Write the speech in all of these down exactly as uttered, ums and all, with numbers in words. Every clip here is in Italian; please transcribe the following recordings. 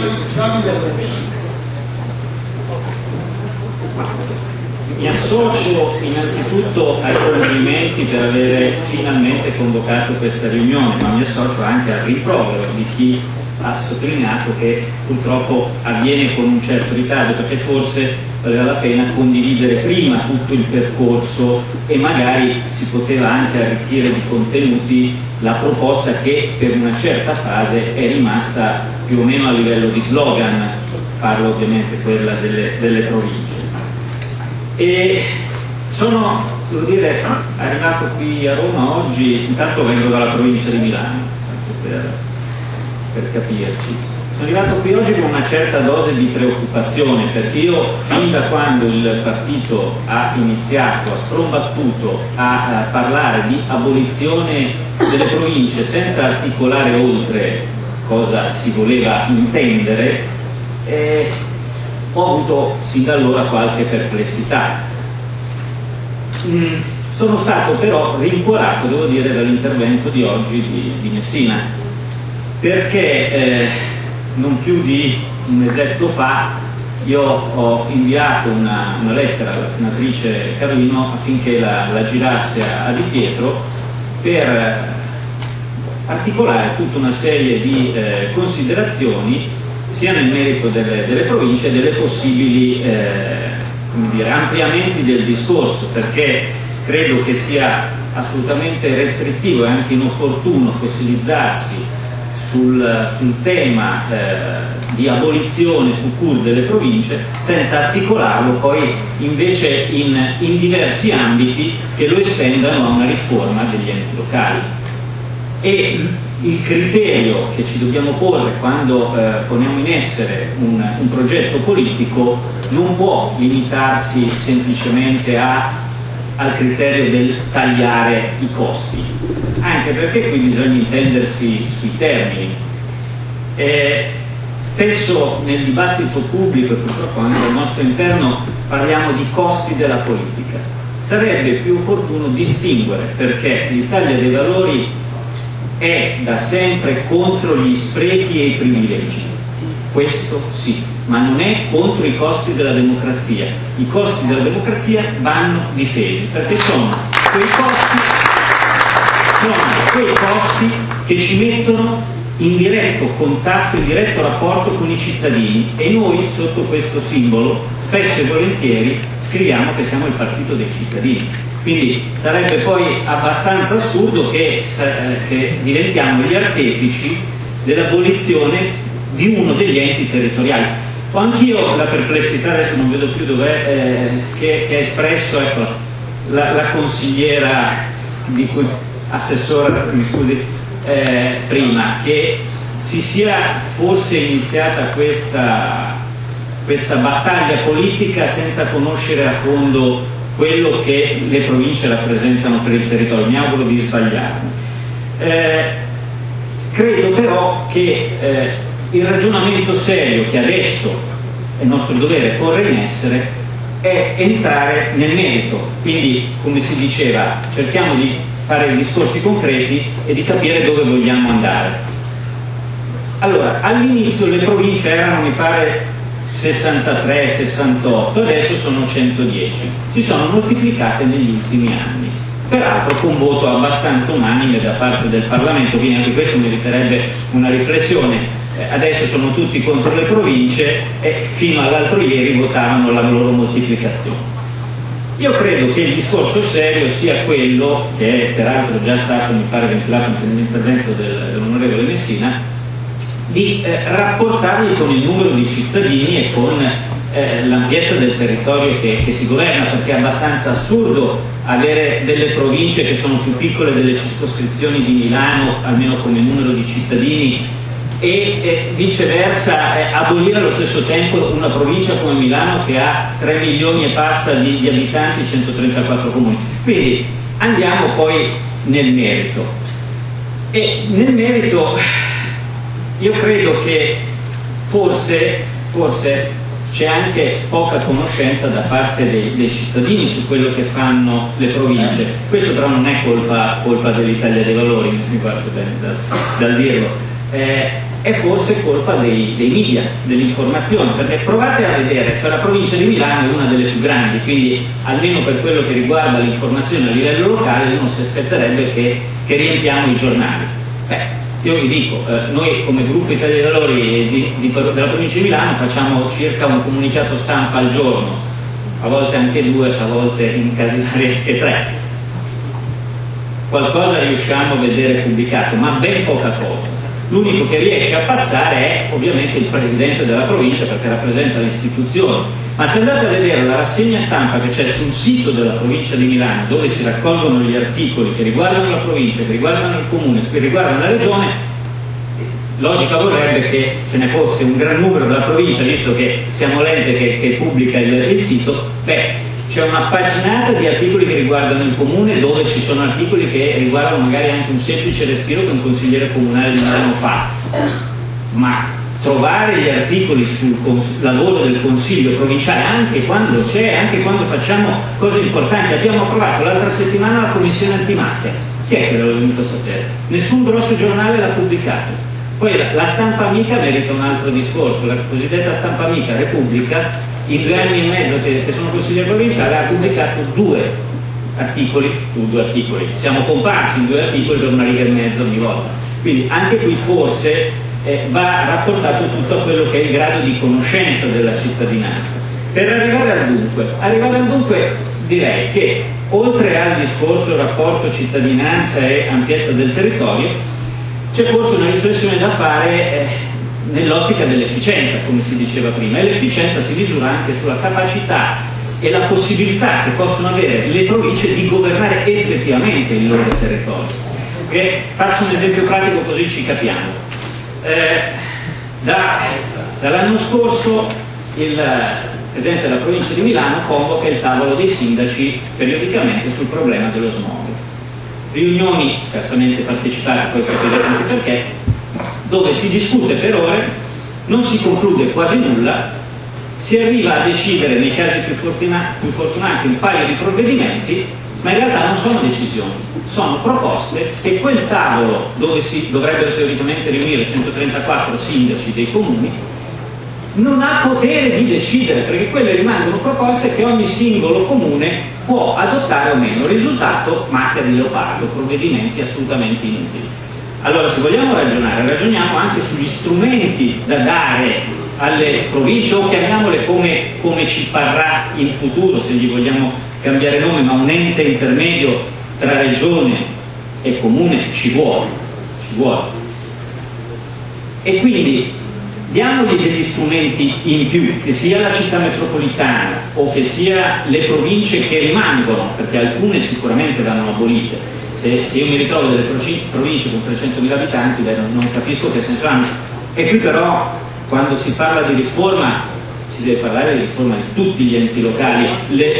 Mi associo innanzitutto ai complimenti per avere finalmente convocato questa riunione, ma mi associo anche al rimprovero di chi ha sottolineato che purtroppo avviene con un certo ritardo, perché forse valeva la pena condividere prima tutto il percorso e magari si poteva anche arricchire di contenuti la proposta che per una certa fase è rimasta più o meno a livello di slogan, parlo ovviamente quella delle, delle province. E sono, devo dire, arrivato qui a Roma oggi, intanto vengo dalla provincia di Milano, per, per capirci. Sono arrivato qui oggi con una certa dose di preoccupazione, perché io, fin da quando il partito ha iniziato, ha sprombattuto a, a parlare di abolizione delle province senza articolare oltre cosa si voleva intendere, eh, ho avuto sin da allora qualche perplessità. Mm, sono stato però rincuorato, devo dire, dall'intervento di oggi di, di Messina, perché eh, non più di un mesetto fa io ho inviato una, una lettera alla senatrice Carlino affinché la, la girasse a, a Di Pietro per articolare tutta una serie di eh, considerazioni sia nel merito delle, delle province e delle possibili eh, come dire, ampliamenti del discorso, perché credo che sia assolutamente restrittivo e anche inopportuno fossilizzarsi sul, sul tema eh, di abolizione tout court delle province senza articolarlo poi invece in, in diversi ambiti che lo estendano a una riforma degli enti locali. E il criterio che ci dobbiamo porre quando eh, poniamo in essere un, un progetto politico non può limitarsi semplicemente a, al criterio del tagliare i costi, anche perché qui bisogna intendersi sui termini. Eh, spesso nel dibattito pubblico e purtroppo anche al nostro interno parliamo di costi della politica. Sarebbe più opportuno distinguere, perché l'Italia dei Valori è da sempre contro gli sprechi e i privilegi, questo sì, ma non è contro i costi della democrazia. I costi della democrazia vanno difesi, perché sono quei costi, sono quei costi che ci mettono in diretto contatto, in diretto rapporto con i cittadini, e noi sotto questo simbolo spesso e volentieri scriviamo che siamo il partito dei cittadini. Quindi sarebbe poi abbastanza assurdo che, eh, che diventiamo gli artefici dell'abolizione di uno degli enti territoriali. Ho anch'io la perplessità, adesso non vedo più dov'è, eh, che, che ha espresso ecco, la, la consigliera di cui assessora, mi scusi, eh, prima, che si sia forse iniziata questa, questa battaglia politica senza conoscere a fondo quello che le province rappresentano per il territorio. Mi auguro di sbagliarmi. Eh, credo però che eh, il ragionamento serio che adesso è nostro dovere porre in essere è entrare nel merito, quindi come si diceva cerchiamo di fare discorsi concreti e di capire dove vogliamo andare. Allora, all'inizio le province erano, mi pare, sessantatré sessantotto, adesso sono centodieci, si sono moltiplicate negli ultimi anni, peraltro con voto abbastanza unanime da parte del Parlamento, quindi anche questo meriterebbe una riflessione. Eh, adesso sono tutti contro le province e fino all'altro ieri votavano la loro moltiplicazione. Io credo che il discorso serio sia quello che è peraltro già stato, mi pare, ventilato nell'intervento dell'onorevole Messina, di eh, rapportarli con il numero di cittadini e con eh, l'ampiezza del territorio che, che si governa, perché è abbastanza assurdo avere delle province che sono più piccole delle circoscrizioni di Milano, almeno come numero di cittadini, e eh, viceversa eh, abolire allo stesso tempo una provincia come Milano che ha tre milioni e passa di, di abitanti, centotrentaquattro comuni. Quindi andiamo poi nel merito. E nel merito io credo che forse, forse c'è anche poca conoscenza da parte dei, dei cittadini su quello che fanno le province. Questo però non è colpa, colpa dell'Italia dei Valori, mi guardo bene dal, dal dirlo, eh, è forse colpa dei, dei media, dell'informazione, perché provate a vedere, cioè la provincia di Milano è una delle più grandi, quindi almeno per quello che riguarda l'informazione a livello locale uno si aspetterebbe che, che riempiamo i giornali. Beh, io vi dico, eh, noi come gruppo Italia dei Valori di, di, della provincia di Milano facciamo circa un comunicato stampa al giorno, a volte anche due, a volte in casi anche tre. Qualcosa riusciamo a vedere pubblicato, ma ben poca cosa. L'unico che riesce a passare è ovviamente il presidente della provincia, perché rappresenta l'istituzione, ma se andate a vedere la rassegna stampa che c'è sul sito della provincia di Milano, dove si raccolgono gli articoli che riguardano la provincia, che riguardano il comune, che riguardano la regione, logica vorrebbe che ce ne fosse un gran numero della provincia, visto che siamo l'ente che, che pubblica il, il sito. Beh, c'è una paginata di articoli che riguardano il comune, dove ci sono articoli che riguardano magari anche un semplice respiro che un consigliere comunale di Milano fa, ma trovare gli articoli sul lavoro del consiglio provinciale, anche quando c'è, anche quando facciamo cose importanti. Abbiamo approvato l'altra settimana la commissione antimafia, chi è che l'ha venuto a sapere? Nessun grosso giornale l'ha pubblicato. Poi la, la stampa amica merita un altro discorso, la cosiddetta stampa amica Repubblica in due anni e mezzo che, che sono consigliere provinciale ha pubblicato due articoli, due articoli, siamo comparsi in due articoli per una riga e mezzo ogni volta, quindi anche qui forse eh, va rapportato tutto a quello che è il grado di conoscenza della cittadinanza. Per arrivare al dunque, arrivare al dunque direi che oltre al discorso rapporto cittadinanza e ampiezza del territorio c'è forse una riflessione da fare eh, nell'ottica dell'efficienza, come si diceva prima, e l'efficienza si misura anche sulla capacità e la possibilità che possono avere le province di governare effettivamente il loro territorio. E faccio un esempio pratico così ci capiamo. Eh, da, dall'anno scorso il Presidente della provincia di Milano convoca il tavolo dei sindaci periodicamente sul problema dello smog. Riunioni scarsamente partecipate, poi capirete anche perché, dove si discute per ore, non si conclude quasi nulla, si arriva a decidere nei casi più, fortuna, più fortunati un paio di provvedimenti, ma in realtà non sono decisioni, sono proposte che quel tavolo dove si dovrebbero teoricamente riunire centotrentaquattro sindaci dei comuni non ha potere di decidere, perché quelle rimangono proposte che ogni singolo comune può adottare o meno. Risultato, macchia di leopardo, provvedimenti assolutamente inutili. Allora, se vogliamo ragionare, ragioniamo anche sugli strumenti da dare alle province, o chiamiamole come, come ci parrà in futuro, se gli vogliamo cambiare nome, ma un ente intermedio tra regione e comune ci vuole, ci vuole. E quindi diamogli degli strumenti in più, che sia la città metropolitana o che sia le province che rimangono, perché alcune sicuramente vanno abolite. Se, se io mi ritrovo delle province con trecentomila abitanti, beh, non, non capisco che senso hanno. E qui però, quando si parla di riforma, si deve parlare di riforma di tutti gli enti locali. Le...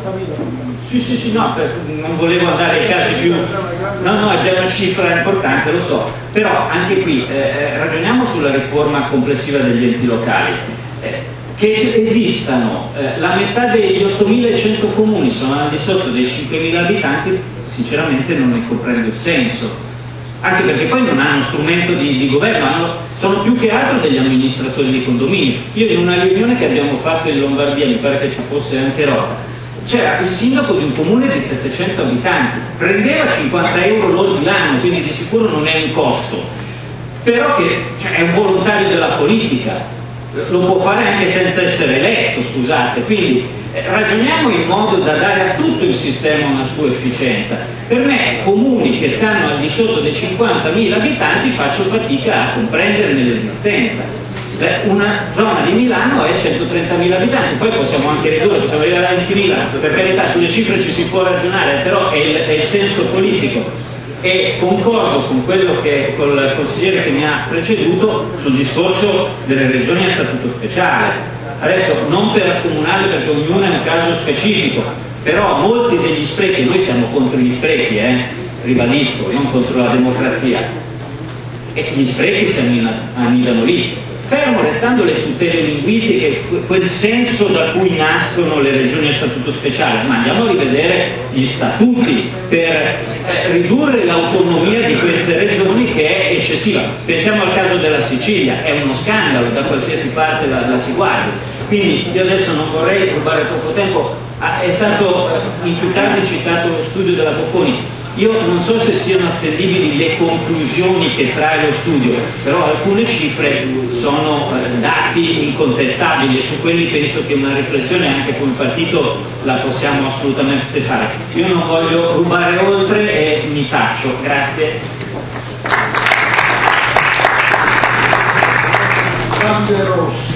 Sì, sì, sì, no, per... non volevo andare ai casi più... No, no, è già una cifra importante, lo so. Però anche qui eh, ragioniamo sulla riforma complessiva degli enti locali. Eh, che esistano eh, la metà degli ottomilacento comuni sono al di sotto dei cinquemila abitanti, sinceramente non ne comprendo il senso, anche perché poi non hanno strumento di, di governo, hanno, sono più che altro degli amministratori di condominio. Io in una riunione che abbiamo fatto in Lombardia, mi pare che ci fosse anche Roma, c'era il sindaco di un comune di settecento abitanti, prendeva cinquanta euro lordi l'anno, quindi di sicuro non è un costo, però che cioè, è un volontario della politica, lo può fare anche senza essere eletto, scusate, quindi eh, ragioniamo in modo da dare a tutto il sistema una sua efficienza. Per me comuni che stanno al di sotto dei cinquantamila abitanti faccio fatica a comprenderne l'esistenza. Beh, una zona di Milano è centotrentamila abitanti, poi possiamo anche ridurre, possiamo arrivare a ventimila, per carità sulle cifre ci si può ragionare, però è il, è il senso politico. E concordo con quello che col consigliere che mi ha preceduto sul discorso delle regioni a statuto speciale. Adesso non per accomunare, perché ognuno è un caso specifico, però molti degli sprechi, noi siamo contro gli sprechi, eh, ribadisco, non contro la democrazia, e gli sprechi si annidano lì, fermo restando le tutele linguistiche, quel senso da cui nascono le regioni a statuto speciale, ma andiamo a rivedere gli statuti per eh, ridurre l'autonomia di queste regioni che è eccessivamente eccessiva. Pensiamo al caso della Sicilia, è uno scandalo da qualsiasi parte la, la si guardi. Quindi io adesso non vorrei rubare troppo tempo. Ah, è stato in più casi citato lo studio della Bocconi. Io non so se siano attendibili le conclusioni che trae lo studio, però alcune cifre sono eh, dati incontestabili e su quelli penso che una riflessione anche come partito la possiamo assolutamente fare. Io non voglio rubare oltre e mi taccio. Grazie. Rossi.